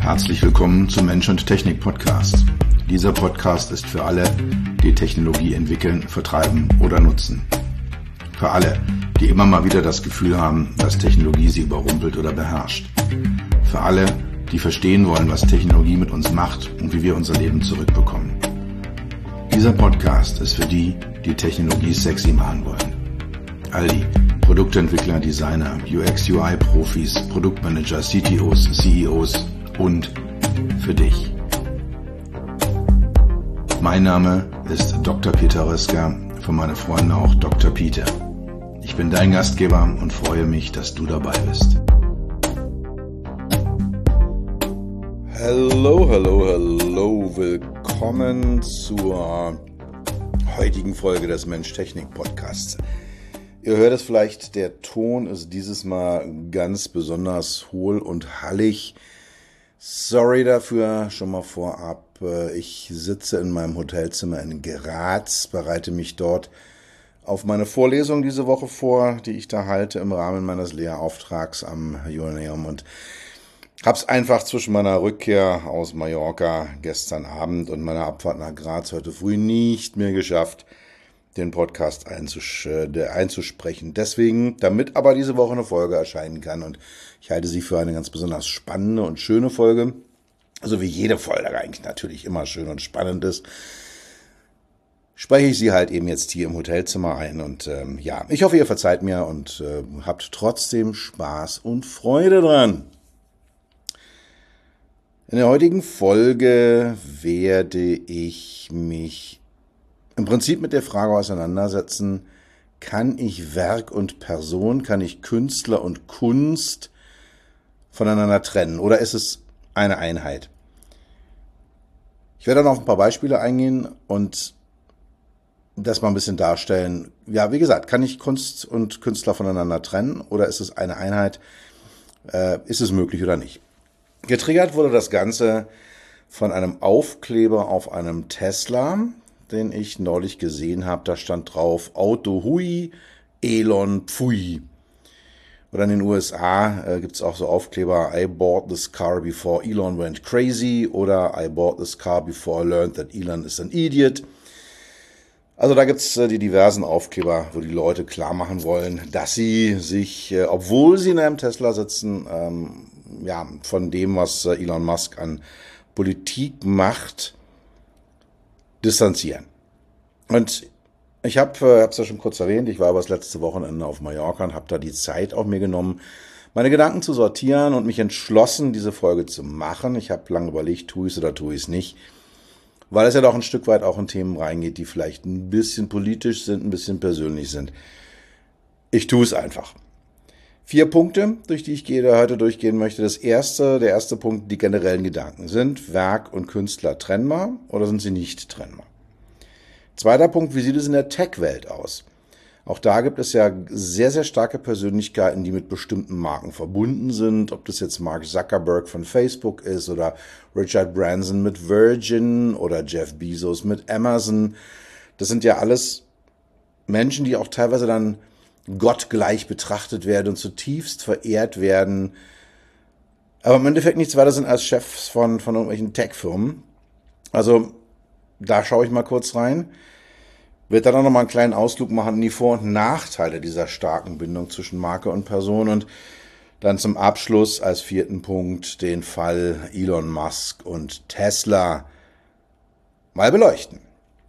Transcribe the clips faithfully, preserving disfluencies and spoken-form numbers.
Herzlich willkommen zum Mensch und Technik Podcast. Dieser Podcast ist für alle, die Technologie entwickeln, vertreiben oder nutzen. Für alle, die immer mal wieder das Gefühl haben, dass Technologie sie überrumpelt oder beherrscht. Für alle, die verstehen wollen, was Technologie mit uns macht und wie wir unser Leben zurückbekommen. Dieser Podcast ist für die, die Technologie sexy machen wollen. All die Produktentwickler, Designer, U X U I-Profis, Produktmanager, C T Os, C E Os und für dich. Mein Name ist Doktor Peter Röska, für meine Freunde auch Doktor Peter. Ich bin dein Gastgeber und freue mich, dass du dabei bist. Hallo, hallo, hallo, willkommen zur heutigen Folge des Mensch-Technik-Podcasts. Ihr hört es vielleicht, der Ton ist dieses Mal ganz besonders hohl und hallig. Sorry dafür, schon mal vorab. Ich sitze in meinem Hotelzimmer in Graz, bereite mich dort auf meine Vorlesung diese Woche vor, die ich da halte im Rahmen meines Lehrauftrags am Joanneum und hab's einfach zwischen meiner Rückkehr aus Mallorca gestern Abend und meiner Abfahrt nach Graz heute früh nicht mehr geschafft, den Podcast einzus- äh, einzusprechen. Deswegen, damit aber diese Woche eine Folge erscheinen kann und ich halte sie für eine ganz besonders spannende und schöne Folge, so wie jede Folge eigentlich natürlich immer schön und spannend ist, spreche ich sie halt eben jetzt hier im Hotelzimmer ein und ähm, ja, ich hoffe, ihr verzeiht mir und äh, habt trotzdem Spaß und Freude dran. In der heutigen Folge werde ich mich im Prinzip mit der Frage auseinandersetzen, kann ich Werk und Person, kann ich Künstler und Kunst voneinander trennen oder ist es eine Einheit? Ich werde dann auf ein paar Beispiele eingehen und das mal ein bisschen darstellen. Ja, wie gesagt, kann ich Kunst und Künstler voneinander trennen oder ist es eine Einheit? Äh, ist es möglich oder nicht? Getriggert wurde das Ganze von einem Aufkleber auf einem Tesla, den ich neulich gesehen habe. Da stand drauf, Auto hui, Elon pfui. Oder in den U S A äh, gibt es auch so Aufkleber, I bought this car before Elon went crazy oder I bought this car before I learned that Elon is an idiot. Also da gibt es äh, die diversen Aufkleber, wo die Leute klar machen wollen, dass sie sich, äh, obwohl sie in einem Tesla sitzen, ähm, ja, von dem, was äh, Elon Musk an Politik macht, distanzieren. Und ich habe äh, es ja schon kurz erwähnt, ich war aber das letzte Wochenende auf Mallorca und habe da die Zeit auch mir genommen, meine Gedanken zu sortieren und mich entschlossen, diese Folge zu machen. Ich habe lange überlegt, tue ich es oder tue ich es nicht, weil es ja doch ein Stück weit auch in Themen reingeht, die vielleicht ein bisschen politisch sind, ein bisschen persönlich sind. Ich tue es einfach. Vier Punkte, durch die ich heute durchgehen möchte. Das erste, der erste Punkt, die generellen Gedanken. Sind Werk und Künstler trennbar oder sind sie nicht trennbar? Zweiter Punkt, wie sieht es in der Tech-Welt aus? Auch da gibt es ja sehr, sehr starke Persönlichkeiten, die mit bestimmten Marken verbunden sind. Ob das jetzt Mark Zuckerberg von Facebook ist oder Richard Branson mit Virgin oder Jeff Bezos mit Amazon. Das sind ja alles Menschen, die auch teilweise dann gottgleich betrachtet werden und zutiefst verehrt werden, aber im Endeffekt nichts weiter sind als Chefs von, von irgendwelchen Tech-Firmen. Also da schaue ich mal kurz rein. Wird dann auch noch mal einen kleinen Ausflug machen in die Vor- und Nachteile dieser starken Bindung zwischen Marke und Person und dann zum Abschluss als vierten Punkt den Fall Elon Musk und Tesla mal beleuchten.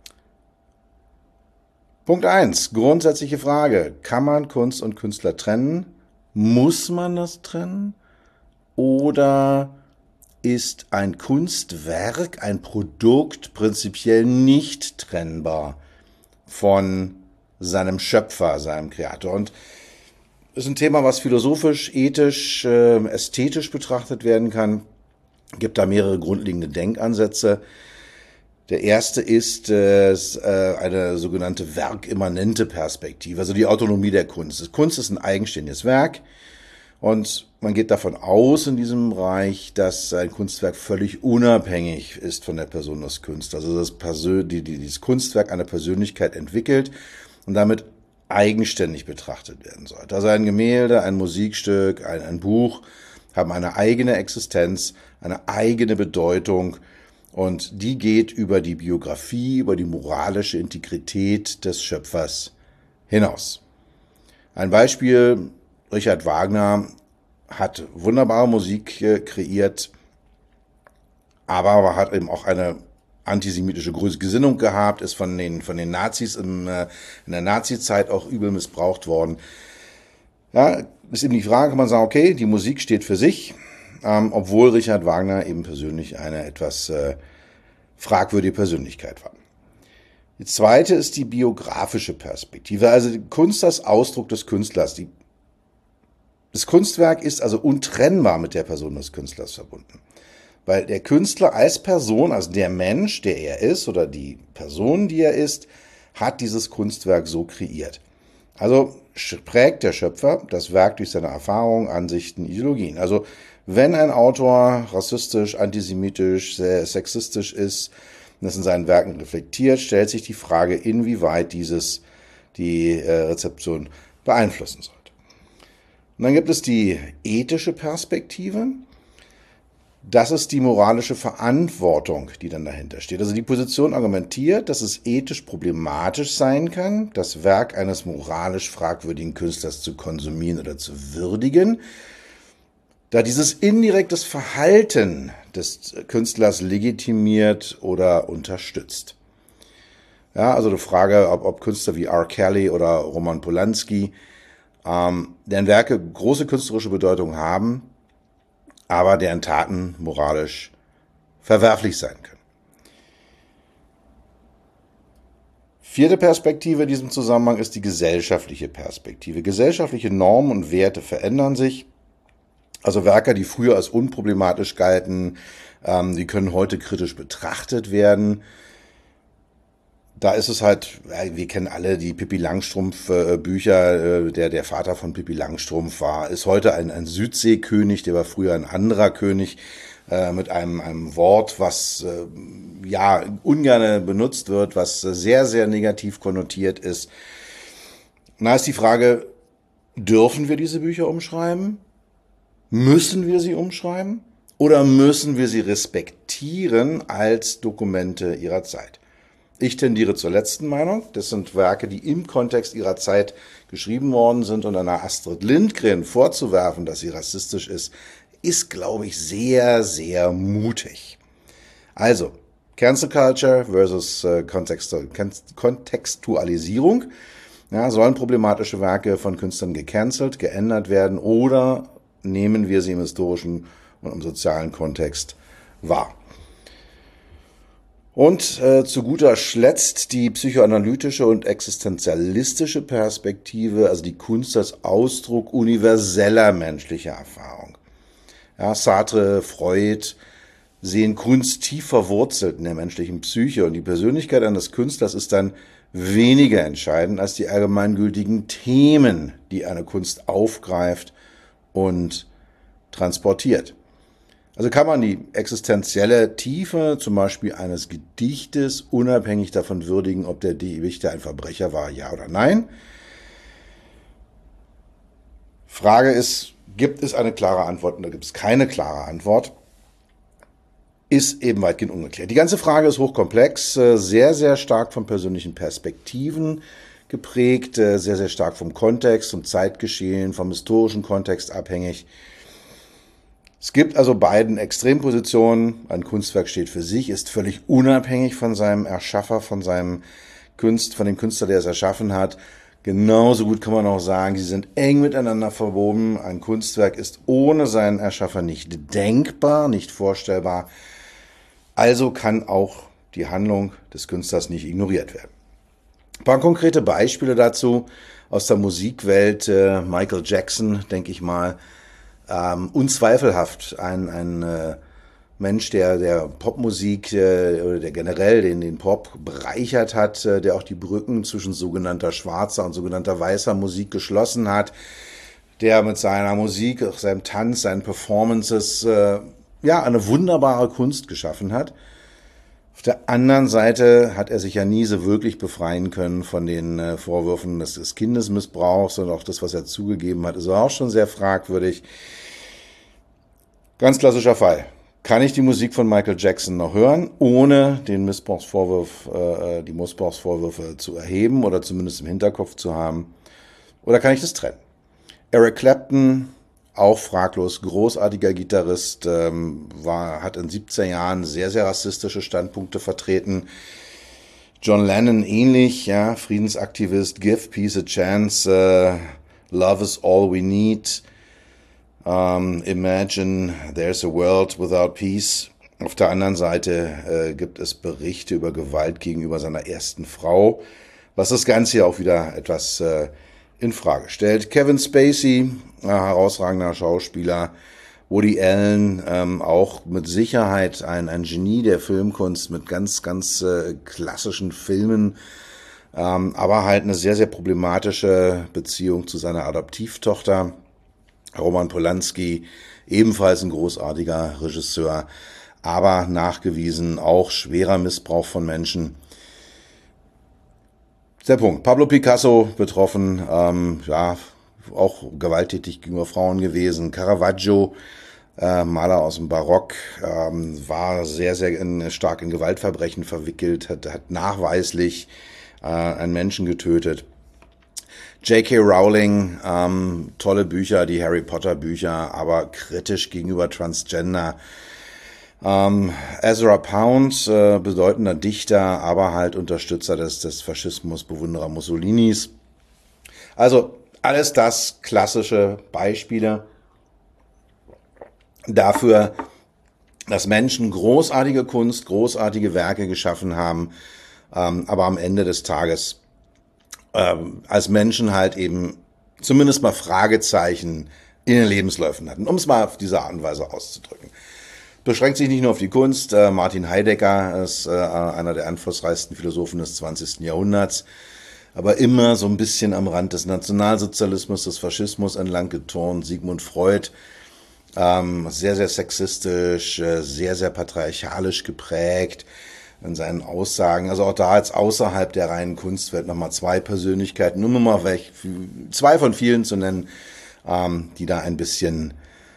Punkt eins, grundsätzliche Frage. Kann man Kunst und Künstler trennen? Muss man das trennen? Oder ist ein Kunstwerk, ein Produkt prinzipiell nicht trennbar von seinem Schöpfer, seinem Kreator? Und das ist ein Thema, was philosophisch, ethisch, äh, ästhetisch betrachtet werden kann. Es gibt da mehrere grundlegende Denkansätze. Der erste ist äh, eine sogenannte werkimmanente Perspektive, also die Autonomie der Kunst. Kunst ist ein eigenständiges Werk und man geht davon aus in diesem Bereich, dass ein Kunstwerk völlig unabhängig ist von der Person des Künstlers. Also dass Persön- die, die, dieses Kunstwerk eine Persönlichkeit entwickelt und damit eigenständig betrachtet werden sollte. Also ein Gemälde, ein Musikstück, ein, ein Buch haben eine eigene Existenz, eine eigene Bedeutung und die geht über die Biografie, über die moralische Integrität des Schöpfers hinaus. Ein Beispiel, Richard Wagner hat wunderbare Musik äh, kreiert, aber hat eben auch eine antisemitische Gesinnung gehabt, ist von den, von den Nazis im, äh, in der Nazizeit auch übel missbraucht worden. Ja, ist eben die Frage, kann man sagen, okay, die Musik steht für sich, ähm, obwohl Richard Wagner eben persönlich eine etwas äh, fragwürdige Persönlichkeit war. Die zweite ist die biografische Perspektive, also die Kunst als Ausdruck des Künstlers. Die, das Kunstwerk ist also untrennbar mit der Person des Künstlers verbunden. Weil der Künstler als Person, also der Mensch, der er ist, oder die Person, die er ist, hat dieses Kunstwerk so kreiert. Also prägt der Schöpfer das Werk durch seine Erfahrungen, Ansichten, Ideologien. Also wenn ein Autor rassistisch, antisemitisch, sehr sexistisch ist und das in seinen Werken reflektiert, stellt sich die Frage, inwieweit dieses die äh, Rezeption beeinflussen sollte. Und dann gibt es die ethische Perspektive. Das ist die moralische Verantwortung, die dann dahinter steht. Also die Position argumentiert, dass es ethisch problematisch sein kann, das Werk eines moralisch fragwürdigen Künstlers zu konsumieren oder zu würdigen, da dieses indirektes Verhalten des Künstlers legitimiert oder unterstützt. Ja, also die Frage, ob, ob Künstler wie R. Kelly oder Roman Polanski, ähm, deren Werke große künstlerische Bedeutung haben, aber deren Taten moralisch verwerflich sein können. Vierte Perspektive in diesem Zusammenhang ist die gesellschaftliche Perspektive. Gesellschaftliche Normen und Werte verändern sich. Also Werke, die früher als unproblematisch galten, ähm, die können heute kritisch betrachtet werden. Da ist es halt, wir kennen alle die Pippi Langstrumpf-Bücher, der der Vater von Pippi Langstrumpf war, ist heute ein, ein Südseekönig, der war früher ein anderer König, äh, mit einem, einem Wort, was äh, ja ungern benutzt wird, was sehr, sehr negativ konnotiert ist. Na, ist die Frage, dürfen wir diese Bücher umschreiben? Müssen wir sie umschreiben? Oder müssen wir sie respektieren als Dokumente ihrer Zeit? Ich tendiere zur letzten Meinung. Das sind Werke, die im Kontext ihrer Zeit geschrieben worden sind, und einer Astrid Lindgren vorzuwerfen, dass sie rassistisch ist, ist, glaube ich, sehr, sehr mutig. Also, Cancel Culture versus äh, Kontextualisierung. Ja, sollen problematische Werke von Künstlern gecancelt, geändert werden, oder nehmen wir sie im historischen und im sozialen Kontext wahr? Und äh, zu guter Letzt die psychoanalytische und existenzialistische Perspektive, also die Kunst als Ausdruck universeller menschlicher Erfahrung. Ja, Sartre, Freud sehen Kunst tief verwurzelt in der menschlichen Psyche, und die Persönlichkeit eines Künstlers ist dann weniger entscheidend als die allgemeingültigen Themen, die eine Kunst aufgreift und transportiert. Also kann man die existenzielle Tiefe zum Beispiel eines Gedichtes unabhängig davon würdigen, ob der Dichter ein Verbrecher war, ja oder nein. Frage ist, gibt es eine klare Antwort oder gibt es keine klare Antwort? Ist eben weitgehend ungeklärt. Die ganze Frage ist hochkomplex, sehr, sehr stark von persönlichen Perspektiven geprägt, sehr, sehr stark vom Kontext und Zeitgeschehen, vom historischen Kontext abhängig. Es gibt also beiden Extrempositionen. Ein Kunstwerk steht für sich, ist völlig unabhängig von seinem Erschaffer, von seinem Kunst, von dem Künstler, der es erschaffen hat. Genauso gut kann man auch sagen, sie sind eng miteinander verwoben. Ein Kunstwerk ist ohne seinen Erschaffer nicht denkbar, nicht vorstellbar. Also kann auch die Handlung des Künstlers nicht ignoriert werden. Ein paar konkrete Beispiele dazu aus der Musikwelt. Michael Jackson, denke ich mal, Ähm, unzweifelhaft ein, ein äh, Mensch, der der Popmusik äh, oder der generell den, den Pop bereichert hat, äh, der auch die Brücken zwischen sogenannter schwarzer und sogenannter weißer Musik geschlossen hat, der mit seiner Musik, auch seinem Tanz, seinen Performances äh, ja eine wunderbare Kunst geschaffen hat. Auf der anderen Seite hat er sich ja nie so wirklich befreien können von den äh, Vorwürfen des, des Kindesmissbrauchs, und auch das, was er zugegeben hat, ist auch schon sehr fragwürdig. Ganz klassischer Fall. Kann ich die Musik von Michael Jackson noch hören, ohne den Missbrauchsvorwurf, äh, die Missbrauchsvorwürfe zu erheben oder zumindest im Hinterkopf zu haben? Oder kann ich das trennen? Eric Clapton, auch fraglos großartiger Gitarrist, ähm, war, hat in siebzehn Jahren sehr, sehr rassistische Standpunkte vertreten. John Lennon ähnlich, ja, Friedensaktivist, Give Peace a Chance, uh, Love is all we need. Um, imagine there's a world without peace. Auf der anderen Seite äh, gibt es Berichte über Gewalt gegenüber seiner ersten Frau, was das Ganze ja auch wieder etwas äh, in Frage stellt. Kevin Spacey, äh, herausragender Schauspieler, Woody Allen, ähm, auch mit Sicherheit ein, ein Genie der Filmkunst mit ganz, ganz äh, klassischen Filmen, ähm, aber halt eine sehr, sehr problematische Beziehung zu seiner Adoptivtochter. Roman Polanski, ebenfalls ein großartiger Regisseur, aber nachgewiesen auch schwerer Missbrauch von Menschen. Der Punkt. Pablo Picasso betroffen, ähm, ja, auch gewalttätig gegenüber Frauen gewesen. Caravaggio, äh, Maler aus dem Barock, ähm, war sehr, sehr in, stark in Gewaltverbrechen verwickelt, hat, hat nachweislich äh, einen Menschen getötet. J K. Rowling, ähm, tolle Bücher, die Harry Potter Bücher, aber kritisch gegenüber Transgender. Ähm, Ezra Pound, äh, bedeutender Dichter, aber halt Unterstützer des, des Faschismus, Bewunderer Mussolinis. Also alles das klassische Beispiele dafür, dass Menschen großartige Kunst, großartige Werke geschaffen haben, ähm, aber am Ende des Tages Ähm, als Menschen halt eben zumindest mal Fragezeichen in den Lebensläufen hatten, um es mal auf diese Art und Weise auszudrücken. Beschränkt sich nicht nur auf die Kunst. Äh, Martin Heidegger ist äh, einer der einflussreichsten Philosophen des zwanzigsten Jahrhunderts, aber immer so ein bisschen am Rand des Nationalsozialismus, des Faschismus entlang geturnt. Sigmund Freud, ähm, sehr, sehr sexistisch, äh, sehr, sehr patriarchalisch geprägt in seinen Aussagen, also auch da jetzt außerhalb der reinen Kunstwelt nochmal zwei Persönlichkeiten, nur mal welche, zwei von vielen zu nennen, ähm, die da ein bisschen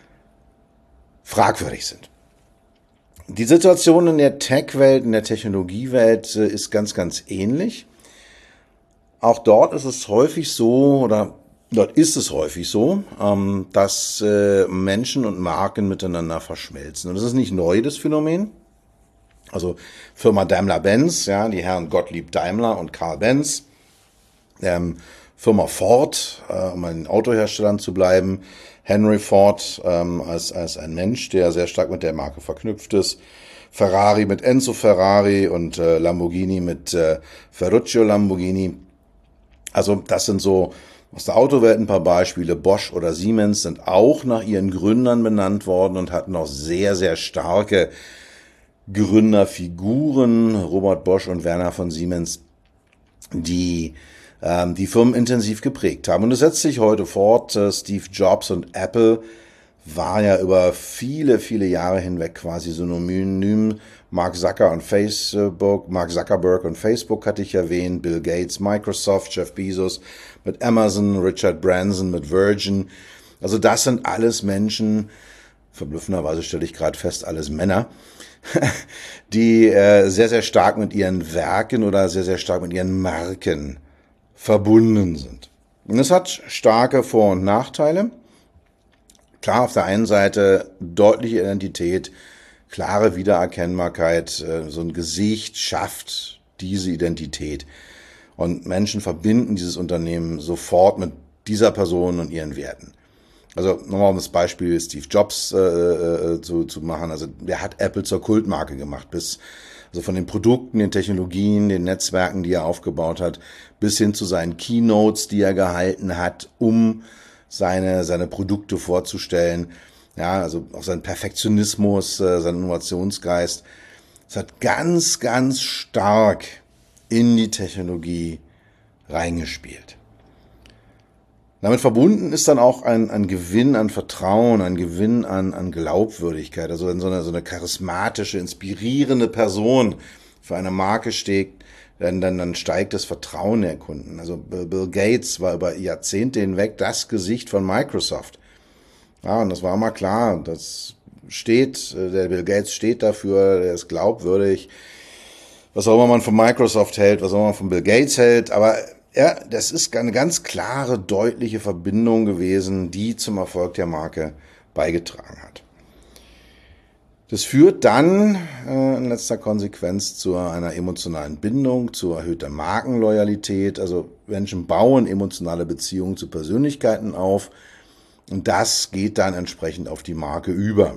fragwürdig sind. Die Situation in der Tech-Welt, in der Technologiewelt äh, ist ganz, ganz ähnlich. Auch dort ist es häufig so, oder dort ist es häufig so, ähm, dass äh, Menschen und Marken miteinander verschmelzen. Und das ist nicht neu, das Phänomen. Also Firma Daimler-Benz, ja, die Herren Gottlieb Daimler und Karl Benz, ähm, Firma Ford, äh, um bei den Autoherstellern zu bleiben, Henry Ford ähm, als, als ein Mensch, der sehr stark mit der Marke verknüpft ist, Ferrari mit Enzo Ferrari und äh, Lamborghini mit äh, Ferruccio Lamborghini. Also das sind so aus der Autowelt ein paar Beispiele. Bosch oder Siemens sind auch nach ihren Gründern benannt worden und hatten auch sehr, sehr starke Gründerfiguren, Robert Bosch und Werner von Siemens, die ähm, die Firmen intensiv geprägt haben. Und es setzt sich heute fort. Äh, Steve Jobs und Apple war ja über viele, viele Jahre hinweg quasi synonym. Mark Zucker und Facebook, Mark Zuckerberg und Facebook hatte ich erwähnt, Bill Gates, Microsoft, Jeff Bezos mit Amazon, Richard Branson mit Virgin. Also das sind alles Menschen, verblüffenderweise stelle ich gerade fest, alles Männer, die äh, sehr, sehr stark mit ihren Werken oder sehr, sehr stark mit ihren Marken verbunden sind. Und es hat starke Vor- und Nachteile. Klar, auf der einen Seite deutliche Identität, klare Wiedererkennbarkeit, äh, so ein Gesicht schafft diese Identität. Und Menschen verbinden dieses Unternehmen sofort mit dieser Person und ihren Werten. Also nochmal um das Beispiel Steve Jobs äh, äh, zu, zu machen. Also der hat Apple zur Kultmarke gemacht, bis also von den Produkten, den Technologien, den Netzwerken, die er aufgebaut hat, bis hin zu seinen Keynotes, die er gehalten hat, um seine seine Produkte vorzustellen. Ja, also auch sein Perfektionismus, äh, sein Innovationsgeist. Es hat ganz, ganz stark in die Technologie reingespielt. Damit verbunden ist dann auch ein, ein Gewinn an Vertrauen, ein Gewinn an, an Glaubwürdigkeit. Also wenn so eine, so eine charismatische, inspirierende Person für eine Marke steht, dann, dann, dann steigt das Vertrauen der Kunden. Also Bill Gates war über Jahrzehnte hinweg das Gesicht von Microsoft. Ja, und das war immer klar, dass steht, der Bill Gates steht dafür, der ist glaubwürdig. Was auch immer man von Microsoft hält, was auch immer man von Bill Gates hält, aber ja, das ist eine ganz klare, deutliche Verbindung gewesen, die zum Erfolg der Marke beigetragen hat. Das führt dann äh, in letzter Konsequenz zu einer emotionalen Bindung, zu erhöhter Markenloyalität. Also Menschen bauen emotionale Beziehungen zu Persönlichkeiten auf und das geht dann entsprechend auf die Marke über.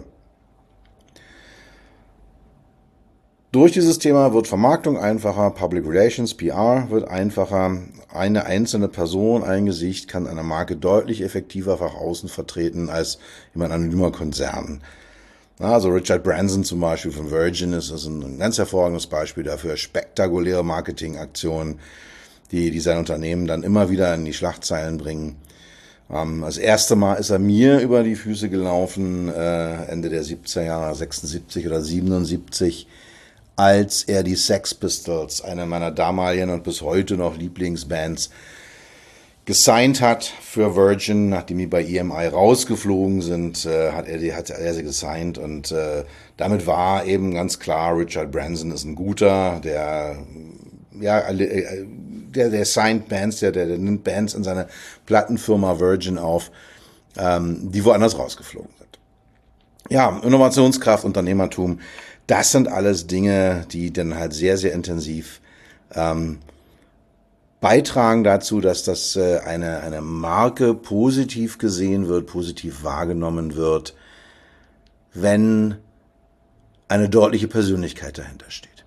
Durch dieses Thema wird Vermarktung einfacher, Public Relations, P R wird einfacher. Eine einzelne Person, ein Gesicht kann eine Marke deutlich effektiver nach außen vertreten als jemand anonymer Konzern. Also Richard Branson zum Beispiel von Virgin ist das ein ganz hervorragendes Beispiel dafür. Spektakuläre Marketingaktionen, die, die sein Unternehmen dann immer wieder in die Schlagzeilen bringen. Ähm, das erste Mal ist er mir über die Füße gelaufen, äh, Ende der siebziger Jahre, sechsundsiebzig oder siebenundsiebzig, als er die Sex Pistols, eine meiner damaligen und bis heute noch Lieblingsbands, gesigned hat für Virgin, nachdem die bei E M I rausgeflogen sind, äh, hat er die hat er sie gesigned und äh, damit war eben ganz klar, Richard Branson ist ein guter, der ja der der signed Bands, der der, der nimmt Bands in seine Plattenfirma Virgin auf, ähm, die woanders rausgeflogen sind. Ja, Innovationskraft, Unternehmertum, das sind alles Dinge, die dann halt sehr sehr intensiv ähm, beitragen dazu, dass das äh, eine, eine Marke positiv gesehen wird, positiv wahrgenommen wird, wenn eine deutliche Persönlichkeit dahinter steht.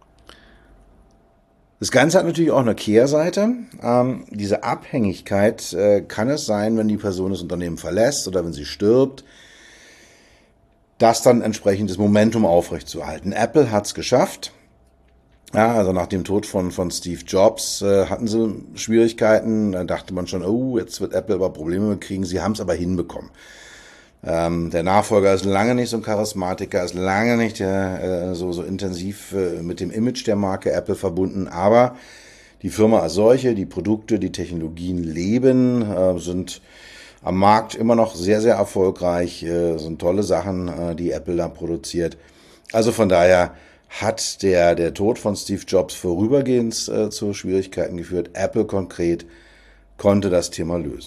Das Ganze hat natürlich auch eine Kehrseite. Ähm, diese Abhängigkeit äh, kann es sein, wenn die Person das Unternehmen verlässt oder wenn sie stirbt, das dann entsprechend das Momentum aufrechtzuerhalten. Apple hat es geschafft. Ja, also nach dem Tod von, von Steve Jobs äh, hatten sie Schwierigkeiten. Da dachte man schon, oh, jetzt wird Apple aber Probleme kriegen. Sie haben es aber hinbekommen. Ähm, der Nachfolger ist lange nicht so ein Charismatiker, ist lange nicht äh, so, so intensiv äh, mit dem Image der Marke Apple verbunden. Aber die Firma als solche, die Produkte, die Technologien leben, äh, sind am Markt immer noch sehr, sehr erfolgreich. Äh, sind tolle Sachen, äh, die Apple da produziert. Also von daher hat der, der Tod von Steve Jobs vorübergehend äh, zu Schwierigkeiten geführt. Apple konkret konnte das Thema lösen.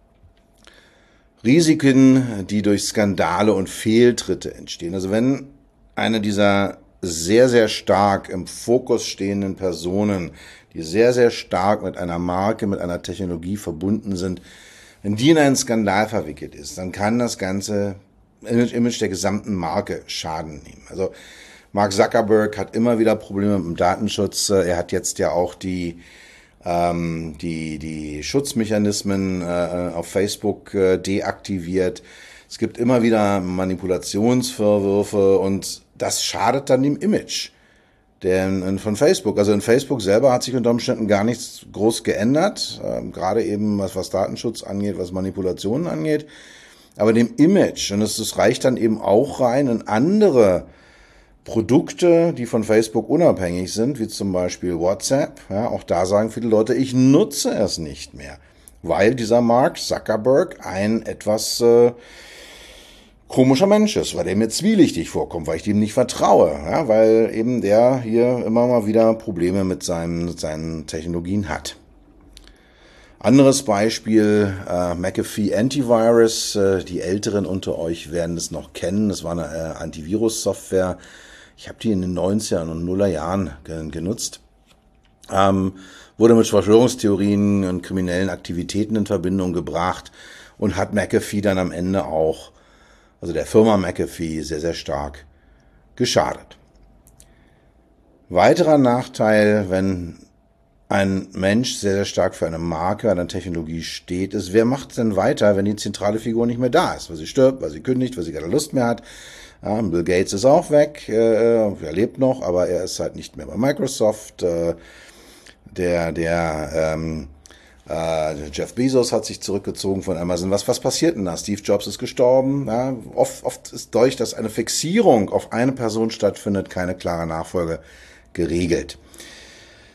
Risiken, die durch Skandale und Fehltritte entstehen. Also wenn eine dieser sehr, sehr stark im Fokus stehenden Personen, die sehr, sehr stark mit einer Marke, mit einer Technologie verbunden sind, wenn die in einen Skandal verwickelt ist, dann kann das ganze Image der gesamten Marke Schaden nehmen. Also Mark Zuckerberg hat immer wieder Probleme mit dem Datenschutz. Er hat jetzt ja auch die, ähm, die, die Schutzmechanismen äh, auf Facebook äh, deaktiviert. Es gibt immer wieder Manipulationsvorwürfe und das schadet dann dem Image der, von Facebook. Also in Facebook selber hat sich unter Umständen gar nichts groß geändert, äh, gerade eben was, was Datenschutz angeht, was Manipulationen angeht. Aber dem Image, und es, es reicht dann eben auch rein in andere Produkte, die von Facebook unabhängig sind, wie zum Beispiel WhatsApp. Ja, auch da sagen viele Leute, ich nutze es nicht mehr, weil dieser Mark Zuckerberg ein etwas äh, komischer Mensch ist, weil der mir zwielichtig vorkommt, weil ich dem nicht vertraue, ja, weil eben der hier immer mal wieder Probleme mit seinen, mit seinen Technologien hat. Anderes Beispiel, äh, McAfee Antivirus. Äh, die Älteren unter euch werden es noch kennen. Das war eine äh, Antivirus-Software. Ich habe die in den neunzigern und Nuller Jahren ge- genutzt. Ähm, wurde mit Verschwörungstheorien und kriminellen Aktivitäten in Verbindung gebracht und hat McAfee dann am Ende auch, also der Firma McAfee, sehr, sehr stark geschadet. Weiterer Nachteil, wenn ein Mensch sehr, sehr stark für eine Marke, eine Technologie steht, ist, wer macht es denn weiter, wenn die zentrale Figur nicht mehr da ist? Weil sie stirbt, weil sie kündigt, weil sie keine Lust mehr hat. Ja, Bill Gates ist auch weg, äh, er lebt noch, aber er ist halt nicht mehr bei Microsoft. Äh, der der ähm, äh, Jeff Bezos hat sich zurückgezogen von Amazon. Was, was passiert denn da? Steve Jobs ist gestorben. Ja, oft, oft ist dadurch, dass eine Fixierung auf eine Person stattfindet, keine klare Nachfolge geregelt.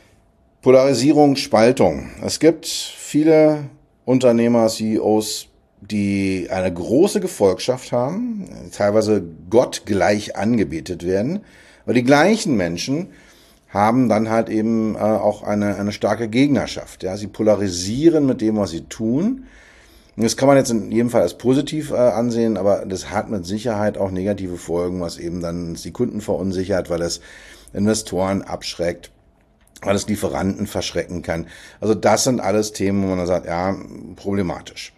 Polarisierung, Spaltung. Es gibt viele Unternehmer, C E Os, die eine große Gefolgschaft haben, teilweise gottgleich angebetet werden, aber die gleichen Menschen haben dann halt eben äh, auch eine, eine starke Gegnerschaft. Ja? Sie polarisieren mit dem, was sie tun. Und das kann man jetzt in jedem Fall als positiv äh, ansehen, aber das hat mit Sicherheit auch negative Folgen, was eben dann die Kunden verunsichert, weil es Investoren abschreckt, weil es Lieferanten verschrecken kann. Also das sind alles Themen, wo man dann sagt, ja, problematisch.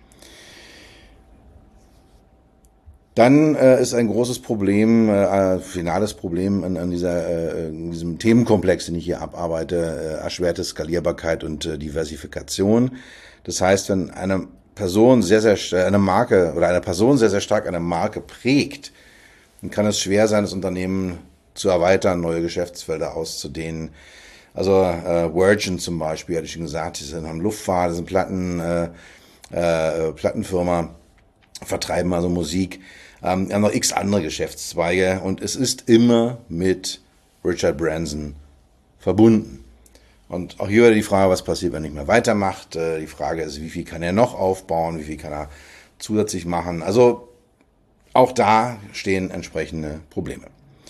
Dann äh, ist ein großes Problem, äh, finales Problem an, an dieser, äh, in diesem Themenkomplex, den ich hier abarbeite, äh, erschwerte Skalierbarkeit und äh, Diversifikation. Das heißt, wenn eine Person sehr, sehr, eine Marke oder eine Person sehr, sehr stark eine Marke prägt, dann kann es schwer sein, das Unternehmen zu erweitern, neue Geschäftsfelder auszudehnen. Also äh, Virgin zum Beispiel, hatte ich schon gesagt, die sind, haben Luftfahrt, das sind Platten, äh, äh, Plattenfirma, vertreiben also Musik. Ähm, wir haben noch x andere Geschäftszweige und es ist immer mit Richard Branson verbunden. Und auch hier wieder die Frage, was passiert, wenn er nicht mehr weitermacht. Äh, die Frage ist, wie viel kann er noch aufbauen, wie viel kann er zusätzlich machen. Also auch da stehen entsprechende Probleme.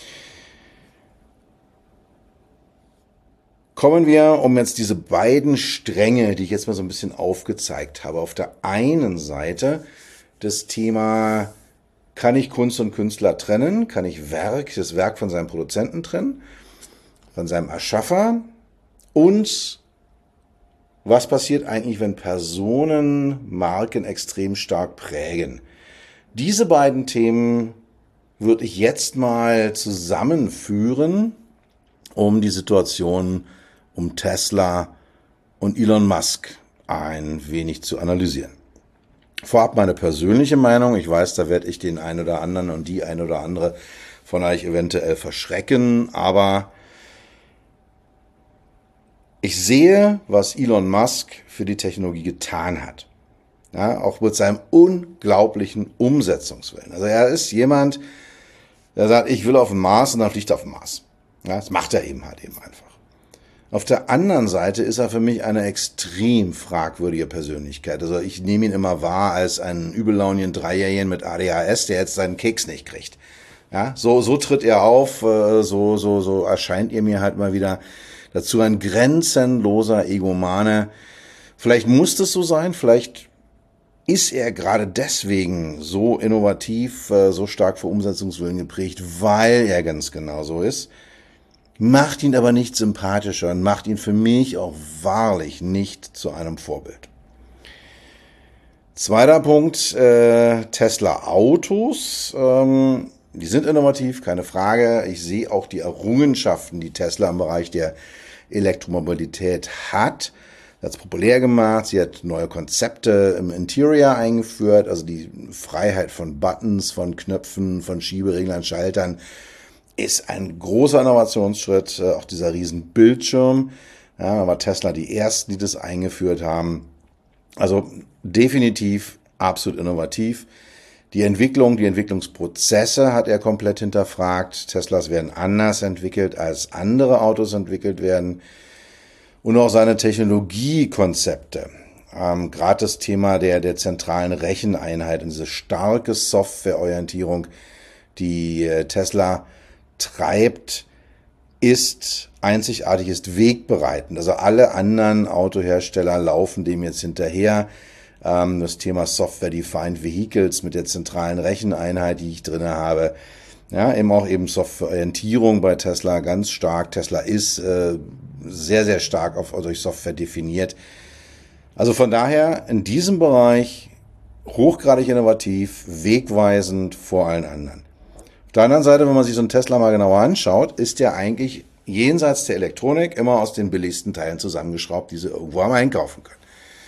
Kommen wir, um jetzt diese beiden Stränge, die ich jetzt mal so ein bisschen aufgezeigt habe, auf der einen Seite das Thema, kann ich Kunst und Künstler trennen? Kann ich Werk, das Werk von seinem Produzenten trennen? Von seinem Erschaffer? Und was passiert eigentlich, wenn Personen Marken extrem stark prägen? Diese beiden Themen würde ich jetzt mal zusammenführen, um die Situation um Tesla und Elon Musk ein wenig zu analysieren. Vorab meine persönliche Meinung. Ich weiß, da werde ich den einen oder anderen und die ein oder andere von euch eventuell verschrecken, aber ich sehe, was Elon Musk für die Technologie getan hat. Ja, auch mit seinem unglaublichen Umsetzungswillen. Also er ist jemand, der sagt, ich will auf den Mars und dann fliegt er auf den Mars. Ja, das macht er eben halt eben einfach. Auf der anderen Seite ist er für mich eine extrem fragwürdige Persönlichkeit. Also ich nehme ihn immer wahr als einen übellaunigen Dreijährigen mit A D H S, der jetzt seinen Keks nicht kriegt. Ja, so, so tritt er auf, so, so, so erscheint er mir halt mal wieder. Dazu ein grenzenloser Egomane. Vielleicht muss das so sein, vielleicht ist er gerade deswegen so innovativ, so stark für Umsetzungswillen geprägt, weil er ganz genau so ist. Macht ihn aber nicht sympathischer und macht ihn für mich auch wahrlich nicht zu einem Vorbild. Zweiter Punkt, äh, Tesla Autos. Ähm, die sind innovativ, keine Frage. Ich sehe auch die Errungenschaften, die Tesla im Bereich der Elektromobilität hat. Sie hat es populär gemacht, sie hat neue Konzepte im Interior eingeführt, also die Freiheit von Buttons, von Knöpfen, von Schiebereglern, Schaltern, ist ein großer Innovationsschritt, auch dieser riesen Bildschirm. Ja, da war Tesla die ersten, die das eingeführt haben. Also definitiv absolut innovativ. Die Entwicklung, die Entwicklungsprozesse hat er komplett hinterfragt. Teslas werden anders entwickelt, als andere Autos entwickelt werden. Und auch seine Technologiekonzepte. Ähm, gerade das Thema der, der zentralen Recheneinheit und diese starke Softwareorientierung, die äh, Tesla treibt, ist einzigartig, ist wegbereitend. Also alle anderen Autohersteller laufen dem jetzt hinterher. Ähm, das Thema Software-Defined Vehicles mit der zentralen Recheneinheit, die ich drin habe. Ja, eben auch eben Softwareorientierung bei Tesla ganz stark. Tesla ist äh, sehr, sehr stark auf, durch Software definiert. Also von daher in diesem Bereich hochgradig innovativ, wegweisend vor allen anderen. Auf der anderen Seite, wenn man sich so einen Tesla mal genauer anschaut, ist der eigentlich jenseits der Elektronik immer aus den billigsten Teilen zusammengeschraubt, die sie irgendwo am einkaufen können.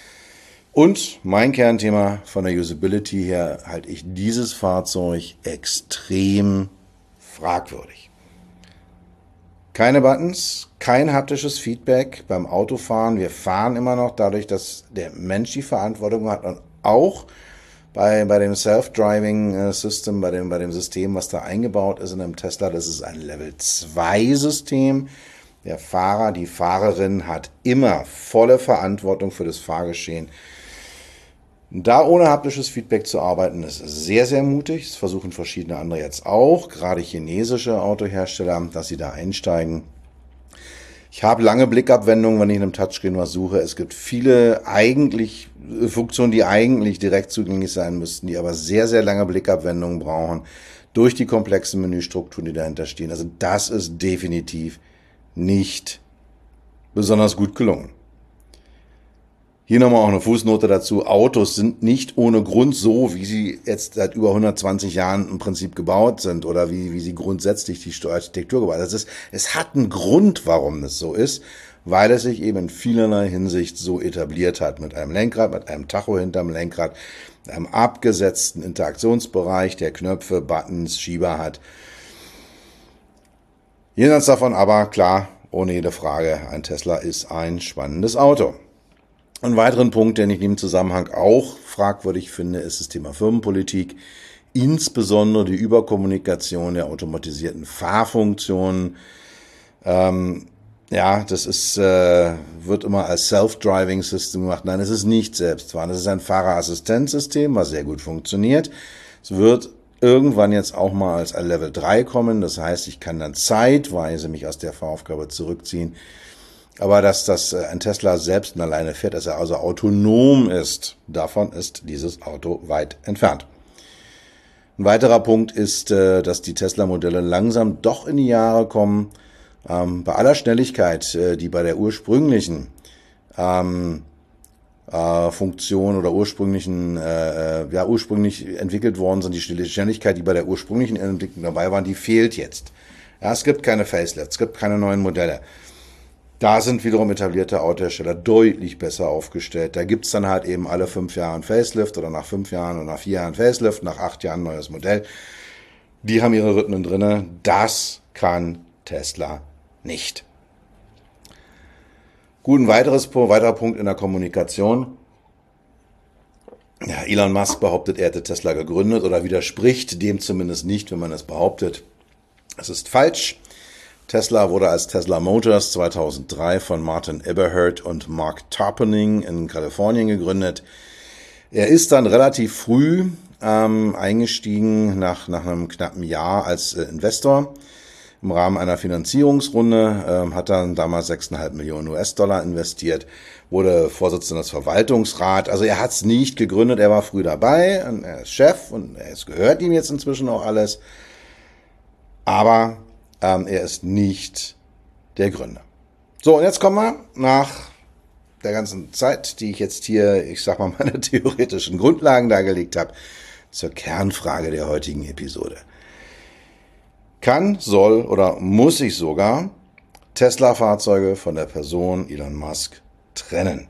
Und mein Kernthema von der Usability her halte ich dieses Fahrzeug extrem fragwürdig. Keine Buttons, kein haptisches Feedback beim Autofahren. Wir fahren immer noch dadurch, dass der Mensch die Verantwortung hat und auch Bei, bei dem Self-Driving-System, bei dem, bei dem System, was da eingebaut ist in einem Tesla, das ist ein Level zwei System. Der Fahrer, die Fahrerin hat immer volle Verantwortung für das Fahrgeschehen. Da ohne haptisches Feedback zu arbeiten, ist sehr, sehr mutig. Das versuchen verschiedene andere jetzt auch, gerade chinesische Autohersteller, dass sie da einsteigen. Ich habe lange Blickabwendungen, wenn ich in einem Touchscreen was suche. Es gibt viele eigentlich Funktionen, die eigentlich direkt zugänglich sein müssten, die aber sehr, sehr lange Blickabwendungen brauchen, durch die komplexen Menüstrukturen, die dahinter stehen. Also das ist definitiv nicht besonders gut gelungen. Hier nochmal auch eine Fußnote dazu. Autos sind nicht ohne Grund so, wie sie jetzt seit über hundertzwanzig Jahren im Prinzip gebaut sind oder wie, wie sie grundsätzlich die Architektur gebaut sind. Das ist, es hat einen Grund, warum es so ist, weil es sich eben in vielerlei Hinsicht so etabliert hat. Mit einem Lenkrad, mit einem Tacho hinterm Lenkrad, einem abgesetzten Interaktionsbereich, der Knöpfe, Buttons, Schieber hat. Jenseits davon aber, klar, ohne jede Frage, ein Tesla ist ein spannendes Auto. Ein weiteren Punkt, den ich in dem Zusammenhang auch fragwürdig finde, ist das Thema Firmenpolitik, insbesondere die Überkommunikation der automatisierten Fahrfunktionen. Ähm, ja, das ist, äh, wird immer als Self-Driving System gemacht. Nein, es ist nicht selbstfahrend. Es ist ein Fahrerassistenzsystem, was sehr gut funktioniert. Es wird irgendwann jetzt auch mal als Level drei kommen. Das heißt, ich kann dann zeitweise mich aus der Fahraufgabe zurückziehen. Aber dass das ein Tesla selbst und alleine fährt, dass er also autonom ist, davon ist dieses Auto weit entfernt. Ein weiterer Punkt ist, dass die Tesla-Modelle langsam doch in die Jahre kommen. Bei aller Schnelligkeit, die bei der ursprünglichen Funktion oder ursprünglichen, ja ursprünglich entwickelt worden sind, die Schnelligkeit, die bei der ursprünglichen Entwicklung dabei waren, die fehlt jetzt. Ja, es gibt keine Facelifts, es gibt keine neuen Modelle. Da sind wiederum etablierte Autohersteller deutlich besser aufgestellt. Da gibt's dann halt eben alle fünf Jahre ein Facelift oder nach fünf Jahren oder nach vier Jahren Facelift, nach acht Jahren ein neues Modell. Die haben ihre Rhythmen drinne. Das kann Tesla nicht. Gut, ein weiteres, weiterer Punkt in der Kommunikation. Ja, Elon Musk behauptet, er hätte Tesla gegründet oder widerspricht dem zumindest nicht, wenn man es behauptet. Es ist falsch. Tesla wurde als Tesla Motors zweitausenddrei von Martin Eberhard und Mark Tarpenning in Kalifornien gegründet. Er ist dann relativ früh ähm, eingestiegen, nach, nach einem knappen Jahr als äh, Investor. Im Rahmen einer Finanzierungsrunde ähm, hat er damals sechs Komma fünf Millionen U S-Dollar investiert, wurde Vorsitzender des Verwaltungsrats. Also er hat es nicht gegründet, er war früh dabei, und er ist Chef und es gehört ihm jetzt inzwischen auch alles. Aber Ähm, er ist nicht der Gründer. So, und jetzt kommen wir nach der ganzen Zeit, die ich jetzt hier, ich sag mal, meine theoretischen Grundlagen dargelegt habe, zur Kernfrage der heutigen Episode. Kann, soll oder muss ich sogar Tesla-Fahrzeuge von der Person Elon Musk trennen?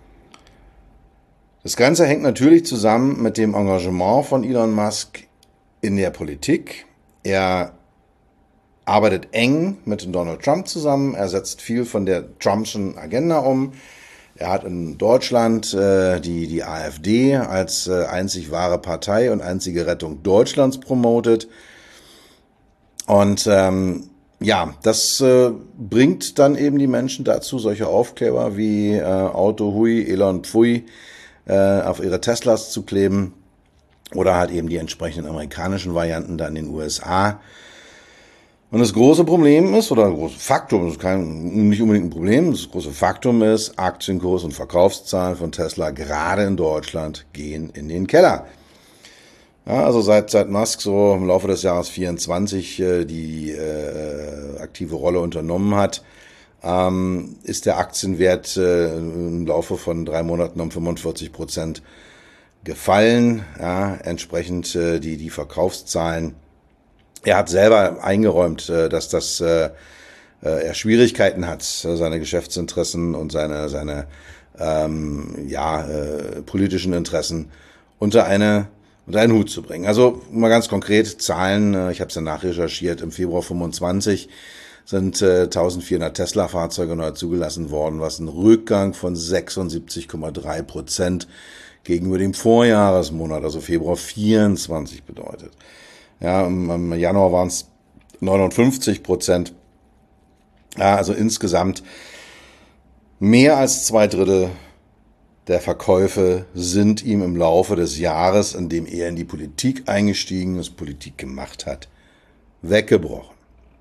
Das Ganze hängt natürlich zusammen mit dem Engagement von Elon Musk in der Politik. Er arbeitet eng mit Donald Trump zusammen. Er setzt viel von der Trumpschen Agenda um. Er hat in Deutschland äh, die, die AfD als äh, einzig wahre Partei und einzige Rettung Deutschlands promotet. Und ähm, ja, das äh, bringt dann eben die Menschen dazu, solche Aufkleber wie äh, Auto Hui, Elon Pfui äh, auf ihre Teslas zu kleben oder halt eben die entsprechenden amerikanischen Varianten dann in den U S A. Und das große Problem ist, oder ein großes Faktum, das ist kein, nicht unbedingt ein Problem, das große Faktum ist, Aktienkurs und Verkaufszahlen von Tesla, gerade in Deutschland, gehen in den Keller. Ja, also seit, seit Musk so im Laufe des Jahres vierundzwanzig äh, die äh, aktive Rolle unternommen hat, ähm, ist der Aktienwert äh, im Laufe von drei Monaten um fünfundvierzig Prozent gefallen. Ja, entsprechend äh, die, die Verkaufszahlen. Er hat selber eingeräumt, dass das äh, er Schwierigkeiten hat, seine Geschäftsinteressen und seine seine ähm, ja äh, politischen Interessen unter eine unter einen Hut zu bringen. Also mal ganz konkret Zahlen. Ich habe es ja nachrecherchiert. Im Februar fünfundzwanzig sind äh, eintausendvierhundert Tesla-Fahrzeuge neu zugelassen worden, was ein Rückgang von sechsundsiebzig Komma drei Prozent gegenüber dem Vorjahresmonat, also Februar vierundzwanzig bedeutet. Ja, im Januar waren es neunundfünfzig Prozent. Ja, also insgesamt mehr als zwei Drittel der Verkäufe sind ihm im Laufe des Jahres, in dem er in die Politik eingestiegen ist, Politik gemacht hat, weggebrochen.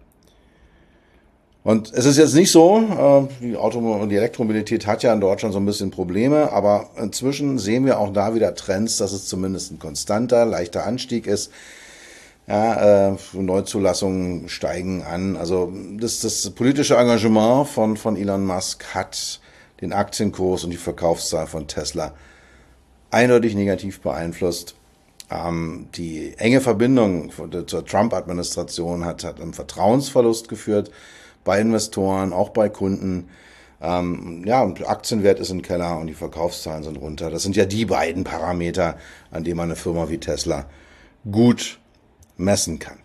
Und es ist jetzt nicht so, die Automo- die Elektromobilität hat ja in Deutschland so ein bisschen Probleme, aber inzwischen sehen wir auch da wieder Trends, dass es zumindest ein konstanter, leichter Anstieg ist. Ja, äh, Neuzulassungen steigen an. Also das, das politische Engagement von, von Elon Musk hat den Aktienkurs und die Verkaufszahl von Tesla eindeutig negativ beeinflusst. Ähm, die enge Verbindung zur Trump-Administration hat, hat einen Vertrauensverlust geführt bei Investoren, auch bei Kunden. Ähm, ja, und der Aktienwert ist im Keller und die Verkaufszahlen sind runter. Das sind ja die beiden Parameter, an denen man eine Firma wie Tesla gut messen kann.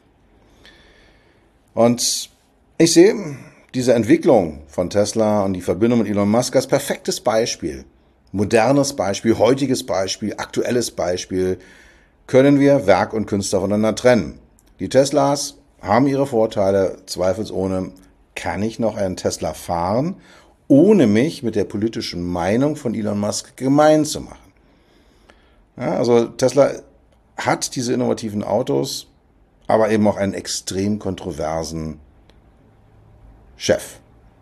Und ich sehe diese Entwicklung von Tesla und die Verbindung mit Elon Musk als perfektes Beispiel. Modernes Beispiel, heutiges Beispiel, aktuelles Beispiel. Können wir Werk und Künstler voneinander trennen? Die Teslas haben ihre Vorteile, zweifelsohne. Kann ich noch einen Tesla fahren, ohne mich mit der politischen Meinung von Elon Musk gemein zu machen? Ja, also Tesla hat diese innovativen Autos, aber eben auch einen extrem kontroversen Chef.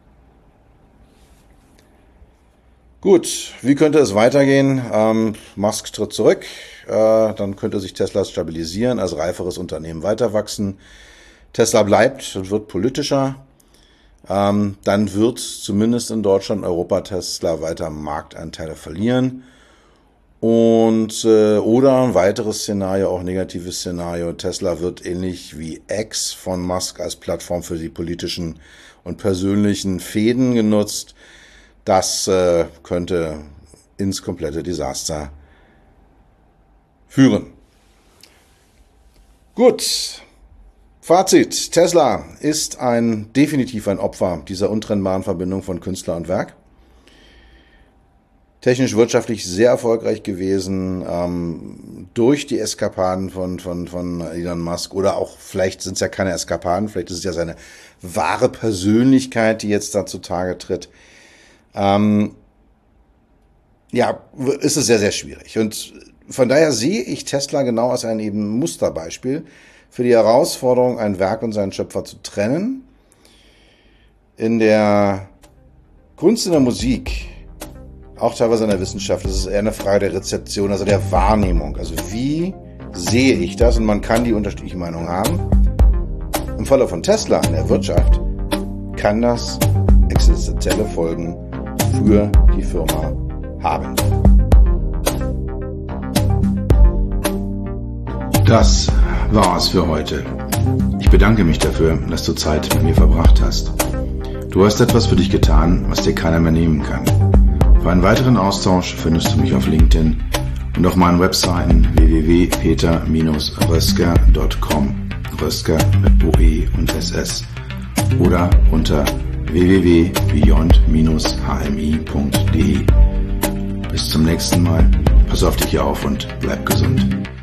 Gut, wie könnte es weitergehen? Ähm, Musk tritt zurück, äh, dann könnte sich Tesla stabilisieren, als reiferes Unternehmen weiter wachsen. Tesla bleibt und wird politischer. Ähm, dann wird zumindest in Deutschland, Europa Tesla weiter Marktanteile verlieren. Und äh, oder ein weiteres Szenario, auch negatives Szenario, Tesla wird ähnlich wie X von Musk als Plattform für die politischen und persönlichen Fehden genutzt. Das äh, könnte ins komplette Desaster führen. Gut, Fazit. Tesla ist ein definitiv ein Opfer dieser untrennbaren Verbindung von Künstler und Werk. Technisch wirtschaftlich sehr erfolgreich gewesen, ähm, durch die Eskapaden von, von, von Elon Musk, oder auch vielleicht sind es ja keine Eskapaden, vielleicht ist es ja seine wahre Persönlichkeit, die jetzt da zutage tritt. Ähm, ja, ist es sehr, sehr schwierig. Und von daher sehe ich Tesla genau als ein eben Musterbeispiel für die Herausforderung, ein Werk und seinen Schöpfer zu trennen. In der Kunst, in der Musik, auch teilweise in der Wissenschaft, das ist eher eine Frage der Rezeption, also der Wahrnehmung. Also wie sehe ich das? Und man kann die unterschiedlichen Meinungen haben. Im Falle von Tesla in der Wirtschaft kann das existenzielle Folgen für die Firma haben. Das war es für heute. Ich bedanke mich dafür, dass du Zeit mit mir verbracht hast. Du hast etwas für dich getan, was dir keiner mehr nehmen kann. Für einen weiteren Austausch findest du mich auf LinkedIn und auf meinen Webseiten w w w punkt peter Bindestrich rösker punkt com, Rösker mit O E und S S, oder unter w w w punkt beyond Bindestrich h m i punkt d e. Bis zum nächsten Mal. Pass auf dich auf und bleib gesund.